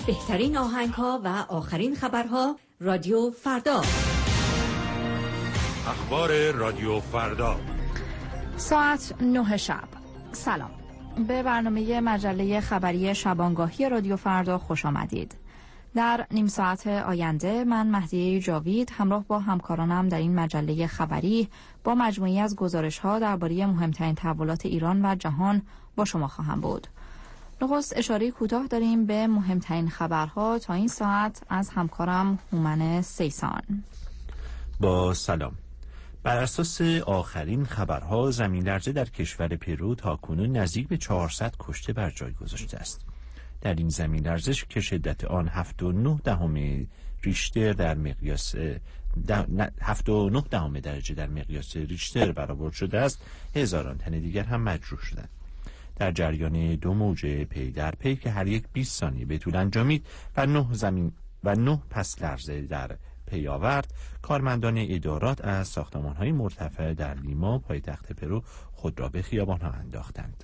بهترین آهنگ‌ها و آخرین خبرها رادیو فردا. اخبار رادیو فردا ساعت 9 شب. سلام. به برنامه مجله خبری شبانگاهی رادیو فردا خوش آمدید. در نیم ساعت آینده من مهدیه جاوید همراه با همکارانم در این مجله خبری با مجموعی از گزارش‌ها درباره مهمترین تحولات ایران و جهان با شما خواهم بود. نخست اشاره کوتاه داریم به مهمترین خبرها تا این ساعت از همکارم هومن سیسان. با سلام. بر اساس آخرین خبرها زمین‌لرزه در کشور پرو تاکنون نزدیک به 400 کشته بر جای گذاشته است. در این زمین‌لرزش که شدت آن 7.9 ریشتر در مقیاس 7.9 درجه در مقیاس ریشتر برآورد شده است، هزاران تن دیگر هم مجروح شدند. در جریان دو موج پی در پی که هر یک 20 ثانیه به طول انجامید و 9 پس لرزه در پی آورد، کارمندان ادارات از ساختمان‌های مرتفع در لیما پایتخت پرو خود را به خیابان‌ها انداختند.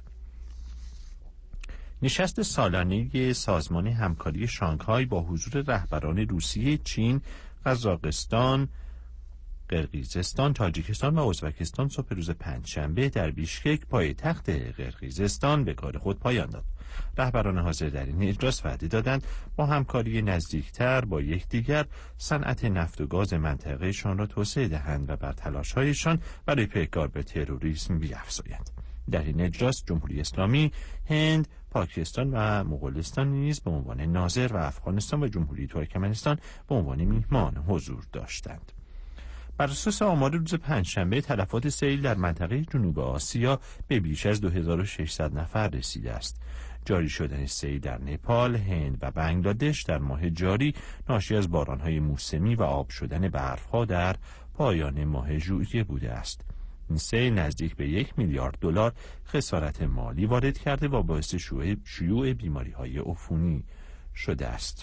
نشست سالانه سازمان همکاری شانگهای با حضور رهبران روسیه، چین، قزاقستان، قرقیزستان، تاجیکستان و ازبکستان صبح روز پنجشنبه در بیشکک پایتخت قرقیزستان به کار خود پایان داد. رهبران حاضر در این اجلاس وعده دادند با همکاری نزدیکتر با یکدیگر صنعت نفت و گاز منطقه‌شان را توسعه دهند و بر تلاش‌هایشان برای پیکار به تروریسم بیفزایند. در این اجلاس جمهوری اسلامی، هند، پاکستان و مغولستان نیز به عنوان ناظر و افغانستان و جمهوری ترکمنستان به عنوان میهمان حضور داشتند. بر اساس آمار روز پنجشنبه تلفات سیل در منطقه جنوب آسیا به بیش از 2600 نفر رسیده است. جاری شدن سیل در نپال، هند و بنگلادش در ماه جاری ناشی از بارانهای موسمی و آب شدن برفها در پایان ماه ژوئیه بوده است. این سیل نزدیک به 1 میلیارد دلار خسارت مالی وارد کرده و باعث شیوع بیماری‌های عفونی شده است.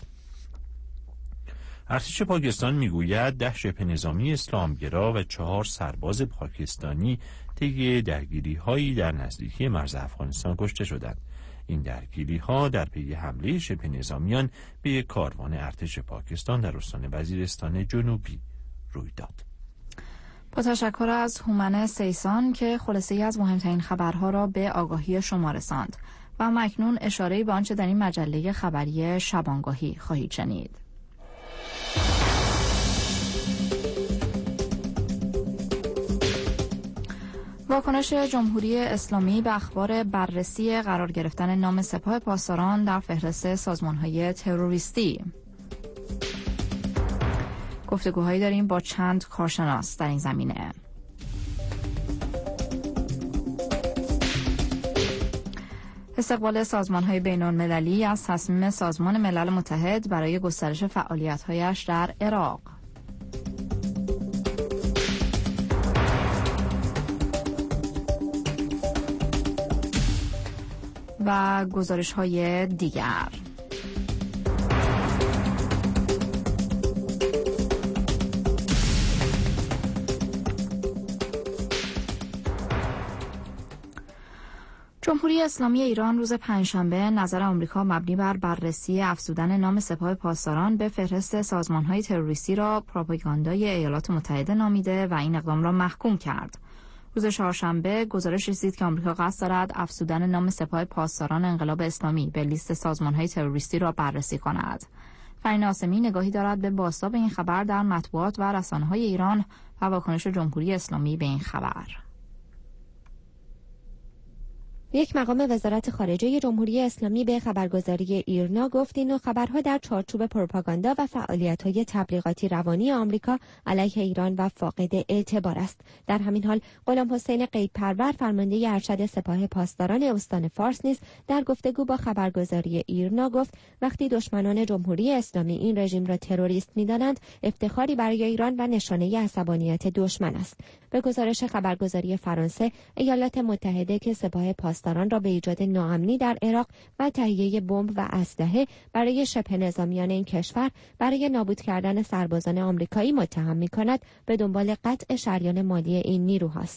ارتش پاکستان میگوید 10 شبه نظامی اسلامگرا و 4 سرباز پاکستانی طی درگیری‌هایی در نزدیکی مرز افغانستان کشته شدند. این درگیری‌ها در پی حمله شبه نظامیان به یک کاروان ارتش پاکستان در استان وزیرستان جنوبی روی داد. با تشکر از هومن سیسان که خلاصه‌ای از مهمترین خبرها را به آگاهی شما رساند و اکنون اشاره‌ای به آنچه در این مجله خبری شبانگاهی خواهید شنید. واکنش جمهوری اسلامی به اخبار بررسی قرار گرفتن نام سپاه پاسداران در فهرست سازمان‌های تروریستی. گفتگوهایی داریم با چند کارشناس در این زمینه. استقبال سازمان‌های بین‌المللی از تصمیم سازمان ملل متحد برای گسترش فعالیت‌هایش در عراق. و گزارش‌های دیگر. جمهوری اسلامی ایران روز پنجشنبه نظر آمریکا مبنی بر بررسی افزودن نام سپاه پاسداران به فهرست سازمان‌های تروریستی را پروپاگاندای ایالات متحده نامیده و این اقدام را محکوم کرد. روز چهارشنبه گزارش رسید که آمریکا قصد دارد افزودن نام سپاه پاسداران انقلاب اسلامی به لیست سازمان‌های تروریستی را بررسی کند. فرین عاصمی نگاهی دارد به بازتاب این خبر در مطبوعات و رسانه‌های ایران و واکنش جمهوری اسلامی به این خبر. یک مقام وزارت خارجه جمهوری اسلامی به خبرگزاری ایرنا گفت این نوع خبرها در چارچوب پروپاگاندا و فعالیت‌های تبلیغاتی روانی آمریکا علیه ایران و فاقد اعتبار است. در همین حال غلام حسین غیب‌پرور فرمانده ارشد سپاه پاسداران استان فارس نیز در گفتگو با خبرگزاری ایرنا گفت وقتی دشمنان جمهوری اسلامی این رژیم را تروریست می‌دانند افتخاری برای ایران و نشانه عصبانیت دشمن است. به گزارش خبرگزاری فرانسه، ایالات متحده که سپاه پاسداران را به ایجاد ناامنی در عراق و تهیه بمب و اسلحه برای شبه نظامیان این کشور برای نابود کردن سربازان آمریکایی متهم می‌کند، به دنبال قطع شریان مالی این نیروهاست.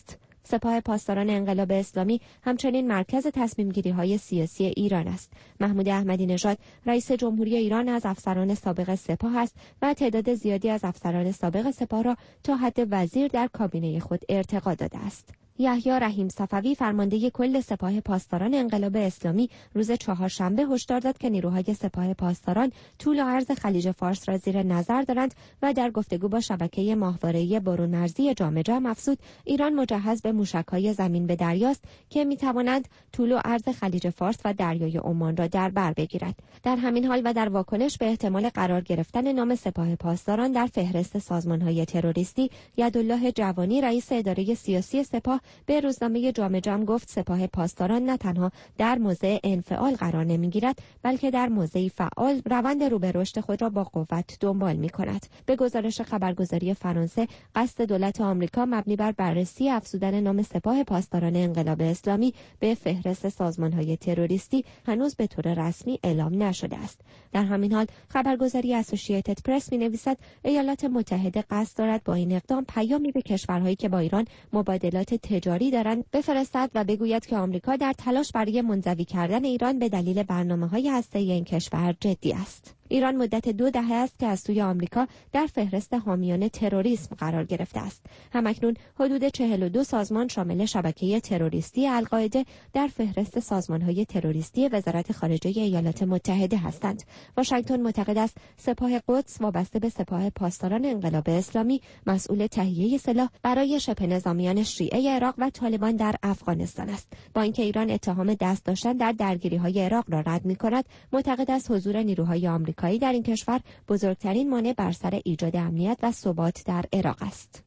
سپاه پاسداران انقلاب اسلامی همچنین مرکز تصمیم‌گیری‌های سیاسی ایران است. محمود احمدی نژاد رئیس جمهوری ایران از افسران سابق سپاه است و تعداد زیادی از افسران سابق سپاه را تا حد وزیر در کابینه خود ارتقا داده است. یحیی رحیم صفوی فرمانده کل سپاه پاسداران انقلاب اسلامی روز چهارشنبه هشدار داد که نیروهای سپاه پاسداران طول و عرض خلیج فارس را زیر نظر دارند و در گفتگو با شبکه ماهواره‌ای برون‌مرزی جام افزود ایران مجهز به موشک‌های زمین به دریاست که می‌توانند طول و عرض خلیج فارس و دریای عمان را در بر بگیرد. در همین حال و در واکنش به احتمال قرار گرفتن نام سپاه پاسداران در فهرست سازمان‌های تروریستی، یدالله جوانی رئیس اداره سیاسی سپاه به روزنامه جام گفت سپاه پاسداران نه تنها در موضع انفعال قرار نمیگیرد بلکه در موضعی فعال روند رو به رشد خود را با قوت دنبال می‌کند. به گزارش خبرگزاری فرانسه، قصد دولت آمریکا مبنی بر بررسی افزودن نام سپاه پاسداران انقلاب اسلامی به فهرست سازمان‌های تروریستی هنوز به طور رسمی اعلام نشده است. در همین حال خبرگزاری اسوسییتد پرس می‌نویسد ایالات متحده قصد دارد با این اقدام پیامی به کشورهایی که با ایران مبادلات تجاری دارند بفرستد و بگوید که آمریکا در تلاش برای منزوی کردن ایران به دلیل برنامه‌های هسته‌ای این کشور جدی است. ایران مدت 2 دهه است که از سوی آمریکا در فهرست حامیان تروریسم قرار گرفته است. همکنون حدود 42 سازمان شامل شبکه تروریستی القاعده در فهرست سازمان‌های تروریستی وزارت خارجه ایالات متحده هستند. واشنگتن معتقد است سپاه قدس وابسته به سپاه پاسداران انقلاب اسلامی مسئول تهیه سلاح برای شبه نظامیان شیعه عراق و طالبان در افغانستان است. با اینکه ایران اتهام دست داشتن در درگیری‌های عراق را رد می‌کند، معتقد است حضور نیروهای آمریکایی در این کشور بزرگترین مانع بر سر ایجاد امنیت و ثبات در عراق است.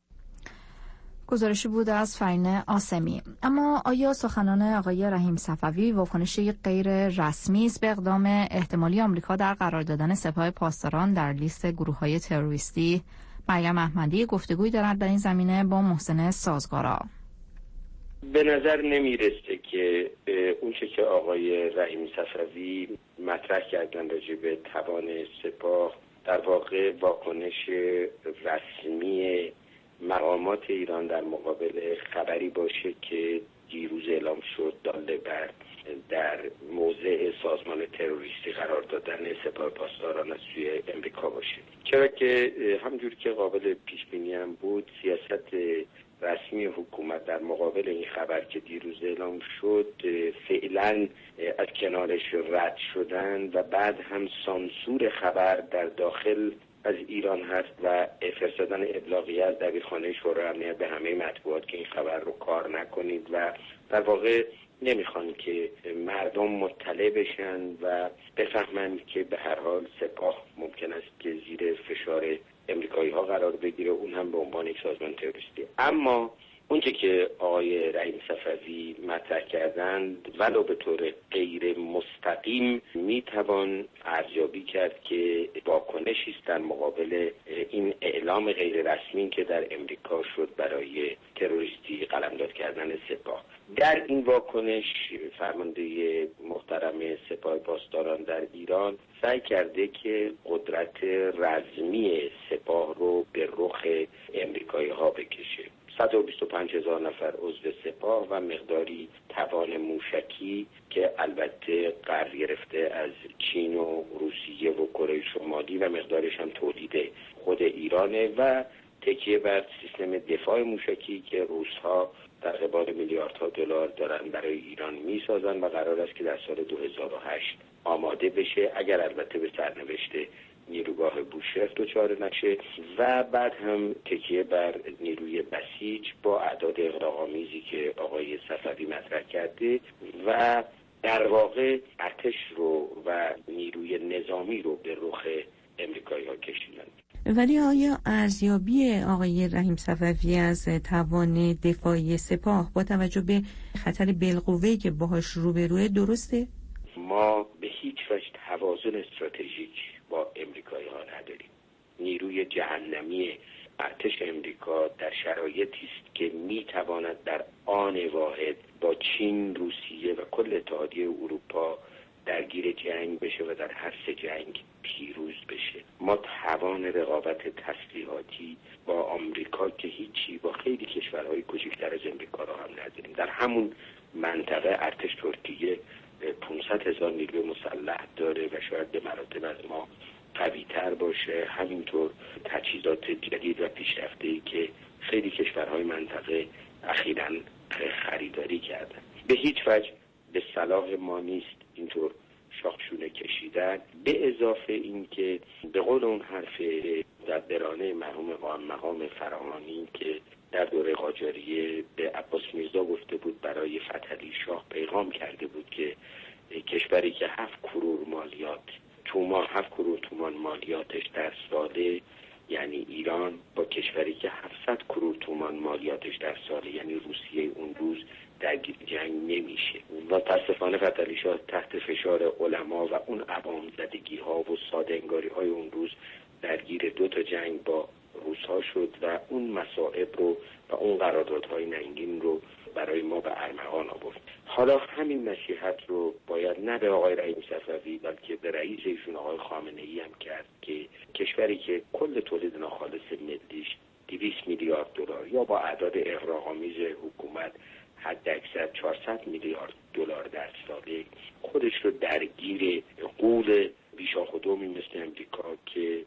گزارشی بود از فرین آسمی. اما آیا سخنان آقای رحیم صفوی واکنشی غیر رسمی است به اقدام احتمالی آمریکا در قرار دادن سپاه پاسداران در لیست گروه‌های تروریستی؟ مریم احمدی گفتگویی دارد در این زمینه با محسن سازگارا. به نظر نمیرسه که اونچه که آقای رحیم صفوی مطرح کردن راجع به توان سپاه در واقع واکنش رسمی مقامات ایران در مقابل خبری باشه که دیروز اعلام شد داله بر در موضع سازمان تروریستی قرار دادن سپاه پاسداران از سوی امریکا باشه. چرا که همونجور که قابل پیش بینی هم بود سیاست رسمی حکومت در مقابل این خبر که دیروز اعلام شد فعلا از کنارش رد شدن و بعد هم سانسور خبر در داخل از ایران هست و فرستادن ابلاغیه از دبیرخانه شورای امنیت به همه مطبوعات که این خبر رو کار نکنید و در واقع نمیخوان که مردم مطلع بشن و بفهمند که به هر حال سپاه ممکن است که زیر فشار امریکایی ها قرار بگیره، اون هم به عنوان یک سازمان تروریستی. اما اونچه که آقای رحیم صفوی مطرح کردند ولو به طور غیر مستقیم میتوان ارزیابی کرد که واکنشی است در مقابل این اعلام غیر رسمی که در امریکا شد برای تروریستی قلمداد کردن سپاه. در این واکنش فرمانده محترم سپاه پاسداران در ایران سعی کرده که قدرت رزمی سپاه رو به رخ امریکایی ها بکشه. 125,000 نفر عضو سپاه و مقداری توان موشکی که البته قرض گرفته از چین و روسیه و کره شمالی و مقدارش هم تولید خود ایرانه و تکیه بر سیستم دفاع موشکی که روس‌ها در قبال میلیاردها دلار دارن برای ایران میسازن و قرار است که در سال 2008 آماده بشه، اگر البته به سرنوشت نیروگاه بوشهر دچار نشه و بعد هم تکیه بر نیروی بسیج با اعداد اغراق‌آمیزی که آقای صفوی مطرح کرده و در واقع ارتش رو و نیروی نظامی رو به رخ امریکایی‌ها کشیدن. ولی آیا ارزیابی آقای رحیم صفوی از توان دفاعی سپاه با توجه به خطر بالقوه‌ای که باهاش روبروه درسته؟ ما به هیچ وجه توازن استراتژیک با امریکایی‌ها نداریم. نیروی جهنمی ارتش امریکا در شرایطی است که میتواند در آن واحد با چین، روسیه و کل اتحادیه اروپا درگیر جنگ بشه و در هر سه جنگ پیروز بشه. ما توان رقابت تسلیحاتی با آمریکا که هیچی، با خیلی کشورهای کوچکتر از امریکا را هم نداریم. در همون منطقه ارتش ترکیه 500,000 نیروی مسلح داره و شاید به مراتب از ما قوی‌تر باشه. همینطور تجهیزات جدید و پیشرفته‌ای که خیلی کشورهای منطقه اخیراً خریداری کردن. به هیچ وجه به صلاح ما نیست اینطور شاخشونه کشیدن، به اضافه این که به قول اون حرف مدبرانه مرحوم قائم مقام فراهانی که در دوره قاجاریه به عباس میرزا گفته بود برای فتحعلی شاه پیغام کرده بود که کشوری که 7 کرور تومان مالیاتش در ساله یعنی ایران، با کشوری که 700 کرور تومان مالیاتش در ساله یعنی روسیه اون روز درگیر جنگ نمیشه. و متاسفانه فتحعلی شاه تحت فشار علما و اون عوام زدگی ها و ساده انگاری های اون روز درگیر 2 تا جنگ با روس‌ها شد و اون مصائب رو و اون قراردادهای ننگین رو برای ما به ارمغان آورد. حالا همین نصیحت رو باید نه به آقای رحیمی صفوی بلکه به رئیس ایشون آقای خامنه‌ای هم کرد که کشوری که کل تولید ناخالص ملیش 200 میلیارد دلار یا با اعداد اغراق‌آمیز حکومت حد اکثر 400 میلیارد دلار در ساله خودش رو درگیر غول بیشاخ و دومی مثل امریکا که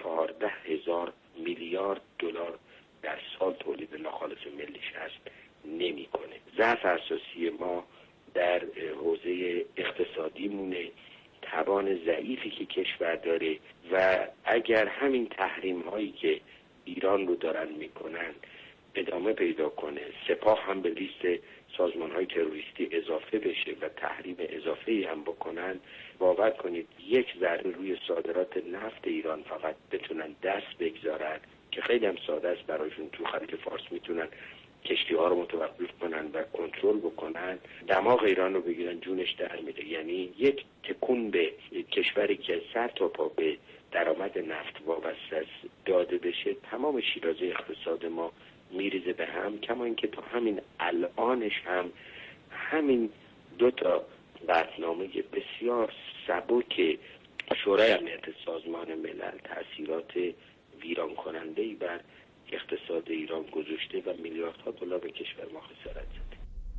14,000 میلیارد دلار در سال تولید ناخالص ملیش هست نمی‌کنه. ضعف اساسی ما در حوزه اقتصادی مونه، توان ضعیفی که کشور داره و اگر همین تحریم هایی که ایران رو دارن میکنن ادامه پیدا کنه، سپاه هم به لیست سازمان های تروریستی اضافه بشه و تحریم اضافه‌ای هم بکنن، باور کنید یک ذره روی صادرات نفت ایران فقط بتونن دست بگذارن که خیلی هم ساده است برایشون، تو خلیج فارس میتونن کشتی ها رو متوقف کنن و کنترل بکنن، دماغ ایران رو بگیرن جونش در میره. یعنی یک تکون به کشوری که سر تا پا به درآمد نفت وابسته است داده بشه، تمام شیرازه اقتصاد ما میریزه به هم. کما اینکه تا همین الانش هم همین 2 تا قطعنامه بسیار سبک شورای امنیت سازمان ملل تأثیرات ویران کننده‌ای بر اقتصاد ایران گذاشته و میلیاردها دلار به کشور ما خسارت زده.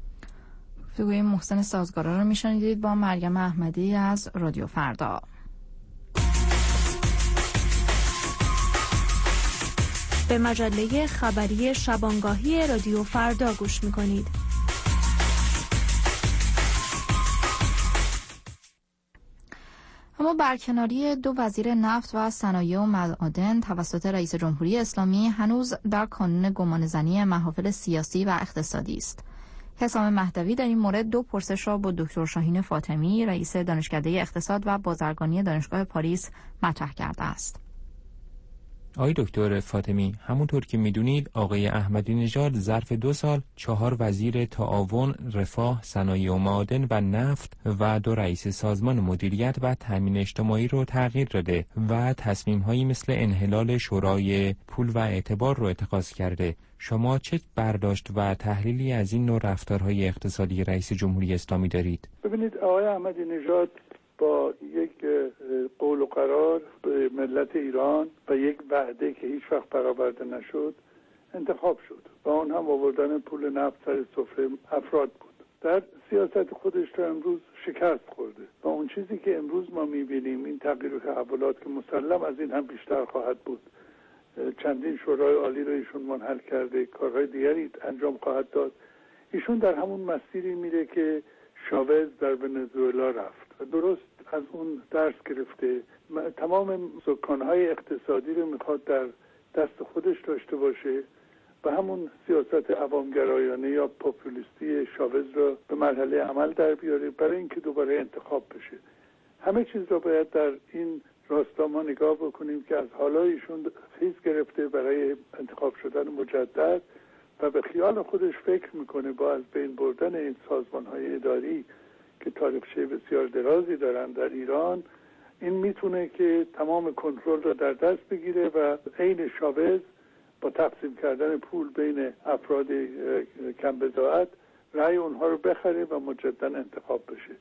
گفتگوی محسن سازگارا رو میشنیدید با مریم احمدی از رادیو فردا. به مجله خبری شبانگاهی رادیو فردا گوش میکنید. اما برکناری 2 وزیر نفت و صنایع و معادن توسط رئیس جمهوری اسلامی هنوز در کانون گمانه‌زنی محافل سیاسی و اقتصادی است. حسام مهدوی در این مورد 2 پرسش را با دکتر شاهین فاطمی، رئیس دانشکده اقتصاد و بازرگانی دانشگاه پاریس مطرح کرده است. آقای دکتر فاطمی، همونطور که میدونید آقای احمدی نژاد ظرف 2 سال 4 وزیر تعاون، رفاه، صنایع و معادن و نفت و 2 رئیس سازمان مدیریت و تامین اجتماعی رو تغییر داده و تصمیم‌هایی مثل انحلال شورای پول و اعتبار رو اتخاذ کرده. شما چه برداشت و تحلیلی از این نوع رفتارهای اقتصادی رئیس جمهوری اسلامی دارید؟ ببینید، آقای احمدی نژاد با یک قول و قرار به ملت ایران و یک وعده که هیچ وقت برآورده نشد انتخاب شد و اون هم آوردن پول نفت سر سفره افراد بود. در سیاست خودش تا امروز شکست خورده و اون چیزی که امروز ما میبینیم، این تغییر و تحولات که مسلم از این هم بیشتر خواهد بود، چندین شورای عالی رو ایشون منحل کرده، کارهای دیگری انجام خواهد داد. ایشون در همون مسیری میره که شاوز در ونزوئلا رفت و درست از اون درس گرفته. تمام سکانهای اقتصادی رو میخواد در دست خودش داشته باشه و همون سیاست عوامگرایانه یا پاپولیستی شاوز رو به مرحله عمل در بیاره برای اینکه دوباره انتخاب بشه. همه چیز رو باید در این راستا ما نگاه بکنیم که از حالایشون خیز گرفته برای انتخاب شدن مجدد و به خیال خودش فکر میکنه با از بین بردن این سازمان‌های اداری که تاریخچه بسیار درازی دارن در ایران، این میتونه که تمام کنترل رو در دست بگیره و عین شاوز با تقسیم کردن پول بین افراد کم بضاعت رأی اونها رو بخره و مجددا انتخاب بشه.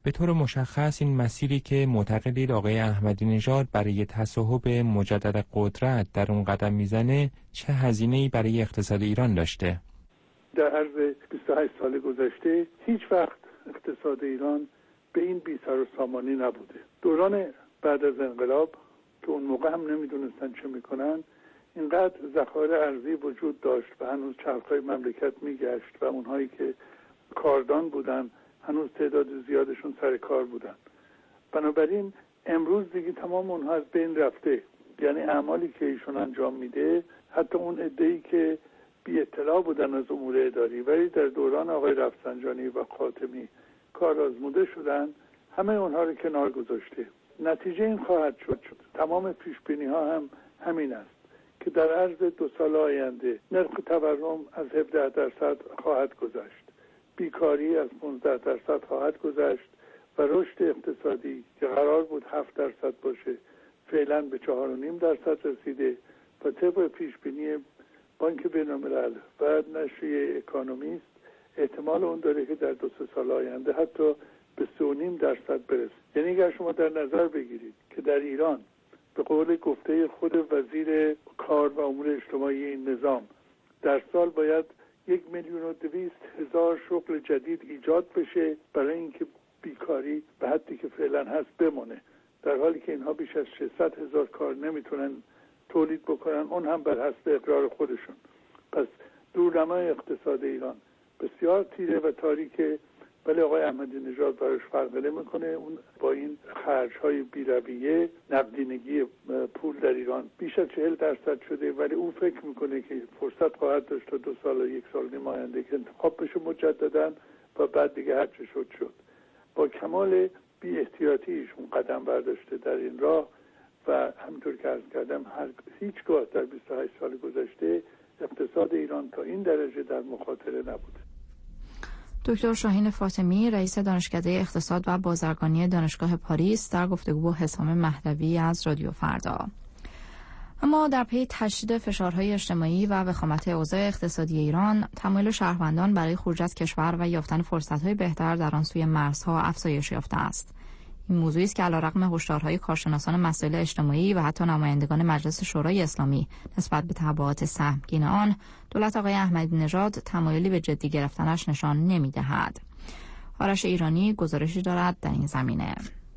به طور مشخص این مسیری که معتقدید آقای احمدی نژاد برای تصاحب مجدد قدرت در اون قدم میزنه چه هزینه‌ای برای اقتصاد ایران داشته؟ در عرض 28 سال گذشته هیچ وقت اقتصاد ایران به این بی‌سر و سامانی نبوده. دوران بعد از انقلاب که اون موقع هم نمیدونستن چه میکنن، اینقدر ذخایر ارزی وجود داشت و هنوز چرخهای مملکت میگشت و اونهایی که کاردان بودن هنوز تعداد زیادشون سر کار بودن. بنابراین امروز دیگه تمام اونها از بین رفته. یعنی اعمالی که ایشون انجام میده، حتی اون عده‌ای که بی اطلاع بودن از امور اداری ولی در دوران آقای رفسنجانی و خاتمی کار آزموده شدن، همه اونها رو کنار گذاشته. نتیجه این خواهد شد تمام پیشبینی ها هم همین است که در عرض 2 سال آینده نرخ تورم از 17% خواهد گذشت، بیکاری از 15% خواهد گذشت و رشد اقتصادی که قرار بود 7% باشه فعلا به 4.5% رسیده و طبق پیشبینی بانک بین‌الملل و نشریه اکونومیست احتمال اون داره که در 2 سال آینده حتی به 3.5% برسه. یعنی اگر شما در نظر بگیرید که در ایران به قول گفته خود وزیر کار و امور اجتماعی این نظام در سال باید 1,200,000 شغل جدید ایجاد بشه برای اینکه بیکاری به حدی که فعلا هست بمونه، در حالی که اینها بیش از 600,000 کار نمیتونن تولید بکنن، اون هم بر حسب اقرار خودشون. پس دورنمای اقتصاد ایران بسیار تیره و تاریکه، ولی آقای احمدی نژاد براش فرق نمیکنه. اون با این خرج‌های بی‌رویه، نقدینگی پول در ایران بیش از 40% شده، ولی او فکر میکنه که فرصت خواهد داشت تا 2 سال و 1 سال نیم آینده که انتخاب بشه مجدداً و بعد دیگه هر چه شد. با کمال بی احتیاطی ایشون قدم برداشته در این راه و همینطور که عرض کردم هیچگاه در 28 سال گذشته اقتصاد ایران تا این درجه در مخاطره نبوده. دکتر شاهین فاطمی، رئیس دانشکده اقتصاد و بازرگانی دانشگاه پاریس، در گفتگو با حسام مهدوی از رادیو فردا. اما در پی تشدید فشارهای اجتماعی و وخامت اوضاع اقتصادی ایران، تمایل شهروندان برای خروج از کشور و یافتن فرصت‌های بهتر در آن سوی مرزها افزایش یافته است. این موضوعی است که علیرغم هشدارهای کارشناسان مسائل اجتماعی و حتی نمایندگان مجلس شورای اسلامی نسبت به تبعات سهمگین آن، دولت آقای احمدی نژاد تمایلی به جدی گرفتنش نشان نمی‌دهد. آرش ایرانی گزارشی دارد در این زمینه.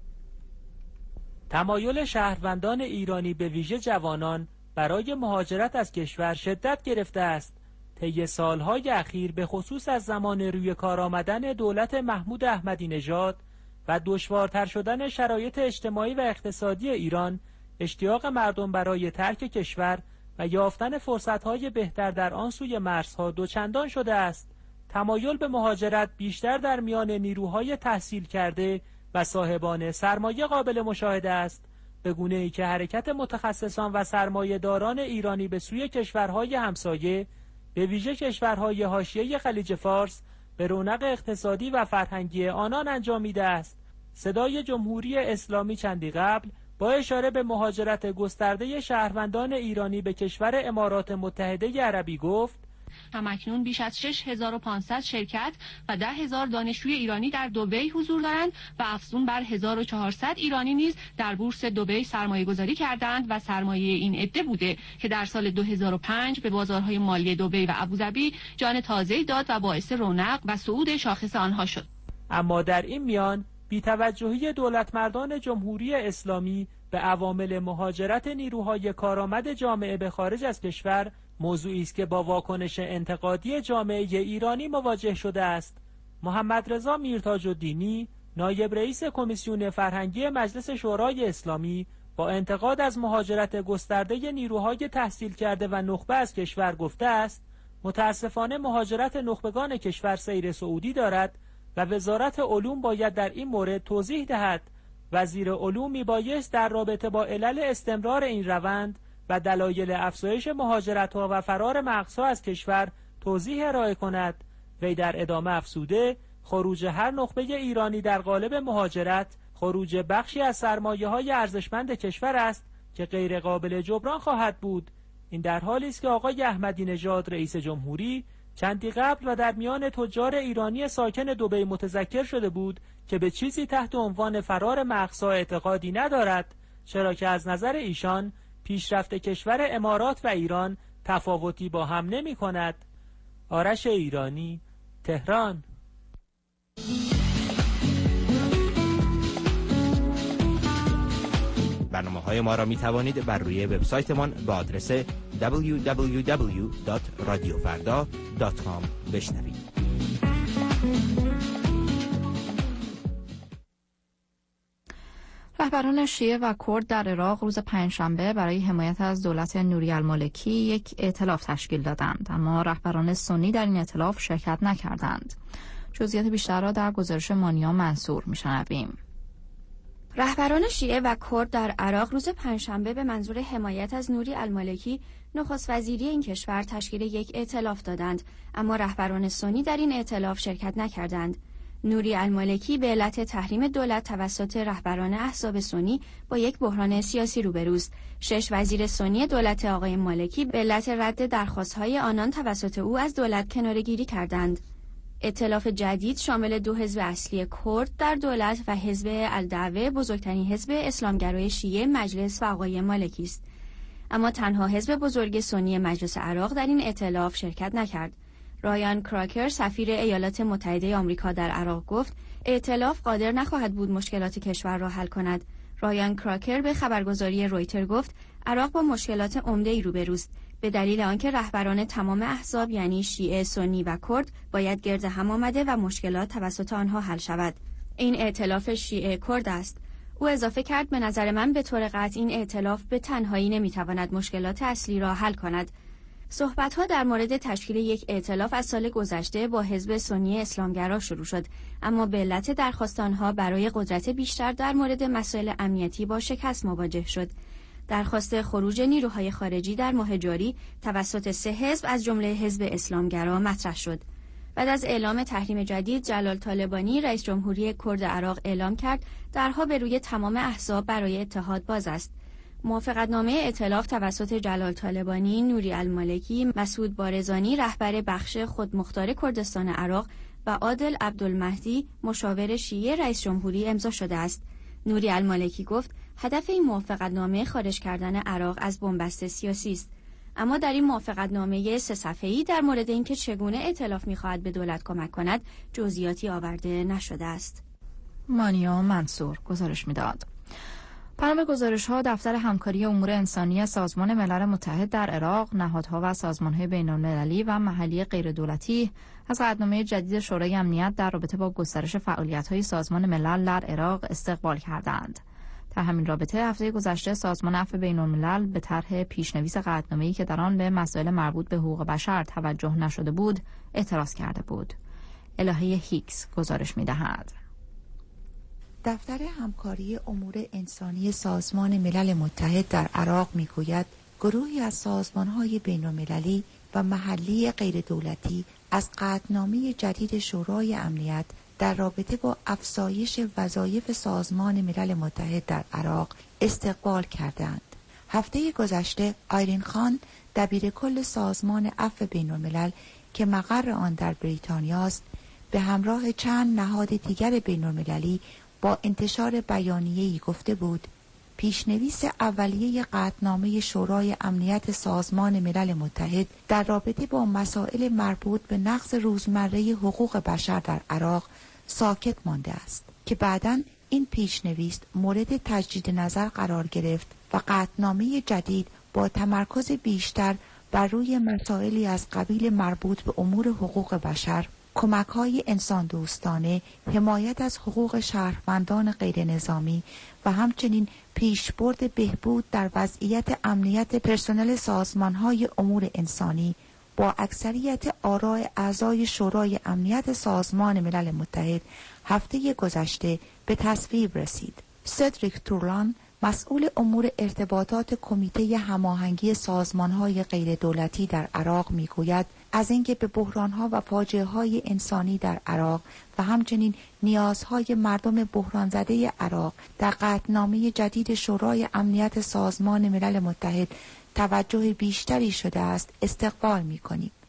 تمایل شهروندان ایرانی به ویژه جوانان برای مهاجرت از کشور شدت گرفته است. طی سالهای اخیر به خصوص از زمان روی کار آمدن دولت محمود احمدی نژاد و دشوارتر شدن شرایط اجتماعی و اقتصادی ایران، اشتیاق مردم برای ترک کشور و یافتن فرصت‌های بهتر در آن سوی مرزها دوچندان شده است. تمایل به مهاجرت بیشتر در میان نیروهای تحصیل کرده و صاحبان سرمایه قابل مشاهده است، به گونه‌ای که حرکت متخصصان و سرمایه‌داران ایرانی به سوی کشورهای همسایه، به ویژه کشورهای حاشیه خلیج فارس، به رونق اقتصادی و فرهنگی آنان انجامیده است. صدای جمهوری اسلامی چندی قبل با اشاره به مهاجرت گسترده شهروندان ایرانی به کشور امارات متحده عربی گفت: همکنون بیش از 6500 شرکت و 10,000 دانشجوی ایرانی در دبی حضور دارند و افزون بر 1400 ایرانی نیز در بورس دبی سرمایه گذاری کردند و سرمایه این عده بوده که در سال 2005 به بازارهای مالی دبی و ابوظبی جان تازه‌ای داد و باعث رونق و صعود شاخص آنها شد. اما در این میان بی‌توجهی دولتمردان جمهوری اسلامی به عوامل مهاجرت نیروهای کارآمد جامعه به خارج از کشور موضوعی است که با واکنش انتقادی جامعه ایرانی مواجه شده است. محمد رضا میرتاج‌الدینی، نایب رئیس کمیسیون فرهنگی مجلس شورای اسلامی، با انتقاد از مهاجرت گسترده نیروهای تحصیل کرده و نخبه از کشور گفته است: متاسفانه مهاجرت نخبگان کشور سیر صعودی دارد و وزارت علوم باید در این مورد توضیح دهد. وزیر علوم میبایست در رابطه با علل استمرار این روند و دلایل افزایش مهاجرت‌ها و فرار مغزها از کشور توضیح ارائه کند. وی در ادامه افزوده: خروج هر نخبه ایرانی در قالب مهاجرت خروج بخشی از سرمایه‌های ارزشمند کشور است که غیر قابل جبران خواهد بود. این در حالی است که آقای احمدی نژاد رئیس جمهوری چندی قبل و در میان تجار ایرانی ساکن دبی متذکر شده بود که به چیزی تحت عنوان فرار مأخذها اعتقادی ندارد، چرا که از نظر ایشان پیشرفت کشور امارات و ایران تفاوتی با هم نمی کند. آرش ایرانی، تهران. برنامه‌های ما را می توانید بر روی وبسایتمان با آدرس www.radiofarda.com بشنوید. رهبران شیعه و کرد در عراق روز پنجشنبه برای حمایت از دولت نوری المالکی یک ائتلاف تشکیل دادند، اما رهبران سنی در این ائتلاف شرکت نکردند. جزئیات بیشتر را در گزارش مانیا منصور میشنویم. رهبران شیعه و کرد در عراق روز پنجشنبه به منظور حمایت از نوری المالکی نخست وزیری این کشور تشکیل یک ائتلاف دادند، اما رهبران سنی در این ائتلاف شرکت نکردند. نوری المالکی به علت تحریم دولت توسط رهبران احزاب سنی با یک بحران سیاسی روبروست. 6 وزیر سنی دولت آقای مالکی به علت رد درخواست‌های آنان توسط او از دولت کناره‌گیری کردند. ائتلاف جدید شامل 2 حزب اصلی کرد در دولت و حزب الدعوه، بزرگترین حزب اسلامگرای شیعه مجلس و آقای مالکی است. اما تنها حزب بزرگ سنی مجلس عراق در این ائتلاف شرکت نکرد. رایان کراکر سفیر ایالات متحده آمریکا در عراق گفت ائتلاف قادر نخواهد بود مشکلات کشور را حل کند. رایان کراکر به خبرگزاری رویتر گفت عراق با مشکلات عمده‌ای روبروست، به دلیل آنکه رهبران تمام احزاب یعنی شیعه، سنی و کرد باید گرد هم آمده و مشکلات توسط آنها حل شود. این ائتلاف شیعه کرد است. او اضافه کرد به نظر من به طور قطع این ائتلاف به تنهایی نمیتواند مشکلات اصلی را حل کند. صحبت‌ها در مورد تشکیل یک ائتلاف از سال گذشته با حزب سنی اسلامگرا شروع شد، اما به علت درخواست آنها برای قدرت بیشتر در مورد مسائل امنیتی با شکست مواجه شد. درخواست خروج نیروهای خارجی در ماه جاری توسط 3 حزب از جمله حزب اسلامگرا مطرح شد. بعد از اعلام تحریم جدید، جلال طالبانی رئیس جمهوری کرد عراق اعلام کرد درها به روی تمام احزاب برای اتحاد باز است. موافقتنامه ائتلاف توسط جلال طالبانی، نوری المالکی، مسعود بارزانی رهبر بخش خودمختار کردستان عراق و عادل عبدالمهدی مشاور شیعه رئیس جمهوری امضا شده است. نوری المالکی گفت هدف این موافقتنامه خارج کردن عراق از بنبست سیاسی است. اما در این موافقتنامه 3 صفحه‌ای در مورد اینکه چگونه ائتلاف می‌خواهد به دولت کمک کند جزئیاتی آورده نشده است. مانیا منصور گزارش می‌داد. پناه گزارش‌ها دفتر همکاری امور انسانی سازمان ملل متحد در عراق، نهادها و سازمان‌های بین‌المللی و محلی غیردولتی از قطعنامه جدید شورای امنیت در رابطه با گسترش فعالیت‌های سازمان ملل در عراق استقبال کردند. در همین رابطه هفته گذشته سازمان عفو بین‌الملل به طرح پیشنویس قطعنامه‌ای که در آن به مسائل مربوط به حقوق بشر توجه نشده بود، اعتراض کرده بود. الهه هیکس گزارش می‌دهد. دفتر همکاری امور انسانی سازمان ملل متحد در عراق می‌گوید گروهی از سازمان‌های بین‌المللی و محلی غیردولتی از قطعنامه جدید شورای امنیت در رابطه با افزایش وظایف سازمان ملل متحد در عراق استقبال کردند. هفته گذشته آیرین خان دبیر کل سازمان عفو بین‌الملل که مقر آن در بریتانیا است به همراه چند نهاد دیگر بین‌المللی با انتشار بیانیه‌ای گفته بود پیشنویس اولیه قطعنامه شورای امنیت سازمان ملل متحد در رابطه با مسائل مربوط به نقض روزمره حقوق بشر در عراق ساکت مانده است که بعداً این پیشنویس مورد تجدید نظر قرار گرفت و قطعنامه جدید با تمرکز بیشتر بر روی مسائلی از قبیل مربوط به امور حقوق بشر، کمک‌های انسان دوستانه، حمایت از حقوق شهروندان غیر نظامی و همچنین پیشبرد بهبود در وضعیت امنیت پرسنل سازمان‌های امور انسانی با اکثریت آراء اعضای شورای امنیت سازمان ملل متحد هفته گذشته به تصویب رسید. سدریک تورلان مسئول امور ارتباطات کمیته هماهنگی سازمان‌های غیر دولتی در عراق میگوید از اینکه به بحران‌ها و فاجعه‌های انسانی در عراق و همچنین نیازهای مردم بحران زده عراق در قطعنامه جدید شورای امنیت سازمان ملل متحد توجه بیشتری شده است استقبال می‌کنیم.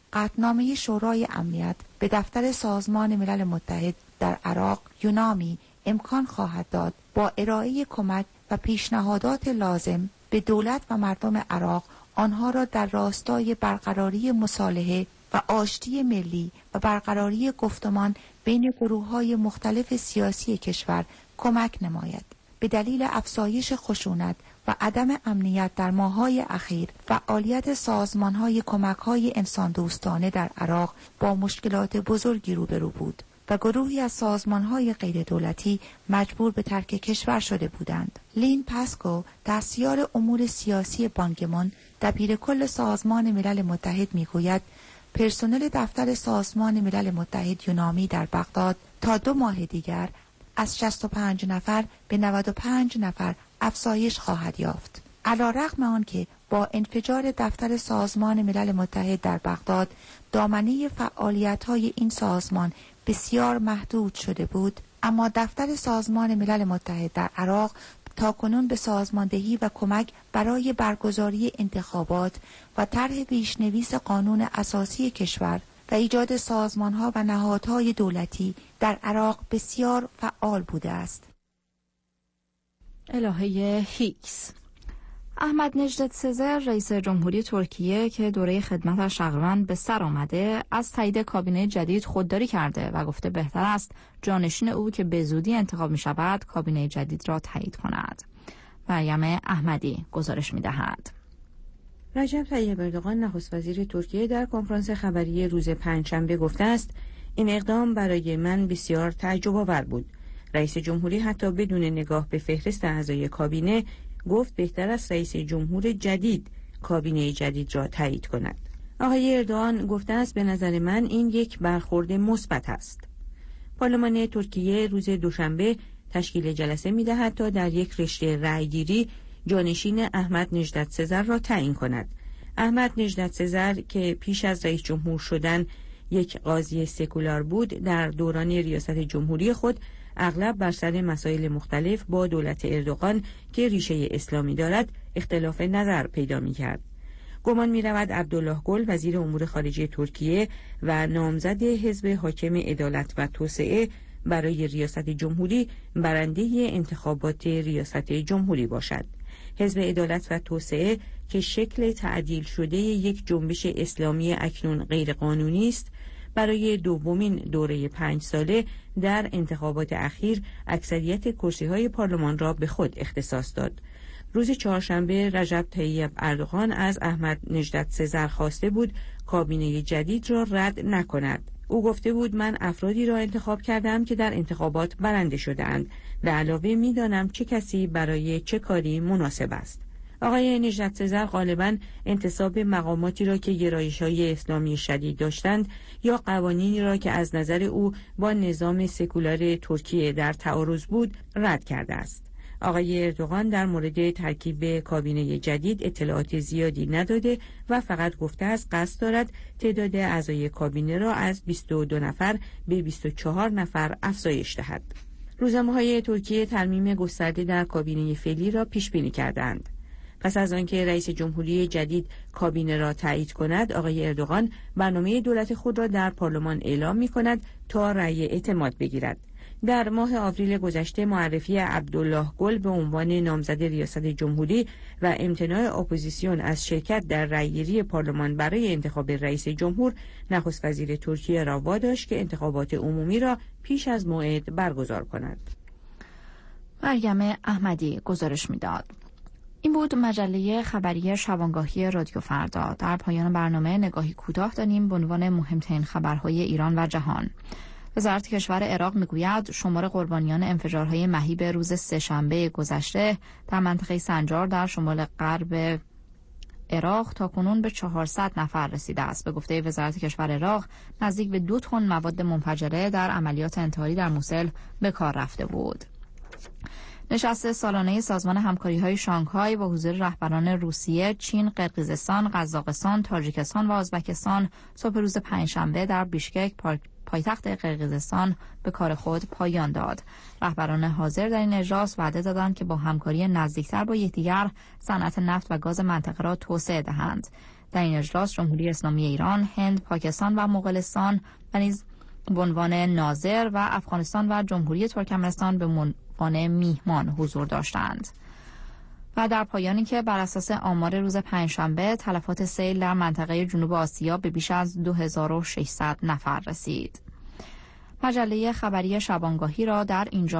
قطعنامه شورای امنیت به دفتر سازمان ملل متحد در عراق یونامی امکان خواهد داد با ارائه کمک و پیشنهادات لازم به دولت و مردم عراق آنها را در راستای برقراری مصالحه و آشتی ملی و برقراری گفتمان بین گروه‌های مختلف سیاسی کشور کمک نماید. به دلیل افزایش خشونت و عدم امنیت در ماه‌های اخیر، فعالیت سازمان‌های کمک‌های انسان‌دوستانه در عراق با مشکلات بزرگی روبرو بود و گروهی از سازمان‌های غیردولتی مجبور به ترک کشور شده بودند. لین پاسکو، دستیار امور سیاسی بانکیمون، دبیر کل سازمان ملل متحد میگوید پرسنل دفتر سازمان ملل متحد یونامی در بغداد تا 2 ماه دیگر از 65 نفر به 95 نفر افزایش خواهد یافت. علی‌رغم آنکه با انفجار دفتر سازمان ملل متحد در بغداد دامنه فعالیت‌های این سازمان بسیار محدود شده بود، اما دفتر سازمان ملل متحد در عراق تاکنون به سازماندهی و کمک برای برگزاری انتخابات و طرح پیشنویس قانون اساسی کشور و ایجاد سازمان‌ها و نهادهای دولتی در عراق بسیار فعال بوده است. الهه هیکس. احمد نژدت سزر رئیس جمهوری ترکیه که دوره خدمتش تقریباً به سر آمده از تایید کابینه جدید خودداری کرده و گفته بهتر است جانشین او که به زودی انتخاب می شود کابینه جدید را تایید کند. مریم احمدی گزارش می دهد. رجب طیب اردوغان نخست وزیر ترکیه در کنفرانس خبری روز پنجشنبه گفته است این اقدام برای من بسیار تعجب آور بود. رئیس جمهوری حتی بدون نگاه به فهرست اعضای کابینه گفت بهتر است رئیس جمهور جدید کابینه جدید را تایید کند. آقای اردوغان گفته است به نظر من این یک برخورد مثبت است. پارلمان ترکیه روز دوشنبه تشکیل جلسه می‌دهد تا در یک رشته رأیگیری جانشین احمد نژدت سزر را تعیین کند. احمد نژدت سزر که پیش از رئیس جمهور شدن یک قاضی سکولار بود، در دوران ریاست جمهوری خود اغلب بر سر مسائل مختلف با دولت اردوغان که ریشه اسلامی دارد اختلاف نظر پیدا می‌کرد. گمان می‌رود عبدالله گل وزیر امور خارجه ترکیه و نامزد حزب حاکم عدالت و توسعه برای ریاست جمهوری برنده انتخابات ریاست جمهوری باشد. حزب عدالت و توسعه که شکل تعدیل شده یک جنبش اسلامی اکنون غیرقانونی است، برای دومین دوره 5 ساله در انتخابات اخیر اکثریت کرسی‌های پارلمان را به خود اختصاص داد. روز چهارشنبه رجب طیب اردوغان از احمد نژدت سزر خواسته بود کابینه جدید را رد نکند. او گفته بود من افرادی را انتخاب کردم که در انتخابات برنده شده‌اند. به علاوه می‌دانم چه کسی برای چه کاری مناسب است. آقای نژدت سزر غالباً انتصاب مقاماتی را که گرایش‌های اسلامی شدید داشتند یا قوانینی را که از نظر او با نظام سکولار ترکیه در تعارض بود رد کرده است. آقای اردوغان در مورد ترکیب کابینه جدید اطلاعات زیادی نداده و فقط گفته است قصد دارد تعداد اعضای کابینه را از 22 نفر به 24 نفر افزایش دهد. روزنامه‌های ترکیه ترمیم گسترده در کابینه فعلی را پیش بینی کردند. پس از آنکه رئیس جمهوری جدید کابینه را تایید کند، آقای اردوغان برنامه دولت خود را در پارلمان اعلام می‌کند تا رأی اعتماد بگیرد. در ماه آوریل گذشته معرفی عبدالله گل به عنوان نامزد ریاست جمهوری و امتناع اپوزیسیون از شرکت در رأیگیری پارلمان برای انتخاب رئیس جمهور نخست وزیر ترکیه را واداشت که انتخابات عمومی را پیش از موعد برگزار کند. مریم احمدی گزارش می‌داد. این بود مجله خبری شبانگاهی رادیو فردا. در پایان برنامه نگاهی کوتاه داریم به عنوان مهمترین خبرهای ایران و جهان. وزارت کشور عراق میگوید شمار قربانیان انفجارهای مهیب روز سه‌شنبه گذشته در منطقه سنجار در شمال غرب عراق تاکنون به 400 نفر رسیده است. به گفته وزارت کشور عراق نزدیک به 2 تن مواد منفجره در عملیات انتحاری در موصل به کار رفته بود. نشست سالانه سازمان همکاری‌های شانگهای با حضور رهبران روسیه، چین، قرقیزستان، قزاقستان، تاجیکستان و ازبکستان صبح روز پنجشنبه در بیشکک پایتخت قرقیزستان به کار خود پایان داد. رهبران حاضر در این اجلاس وعده دادند که با همکاری نزدیکتر با یکدیگر صنعت نفت و گاز منطقه را توسعه دهند. در این اجلاس جمهوری اسلامی ایران، هند، پاکستان و مغولستان و نیز به عنوان ناظر و افغانستان و جمهوری ترکمنستان به عنوان میهمان حضور داشتند. و در پایانی که بر اساس آمار روز پنجشنبه تلفات سیل در منطقه جنوب آسیا به بیش از 2600 نفر رسید. مجله خبری شبانگاهی را در اینجا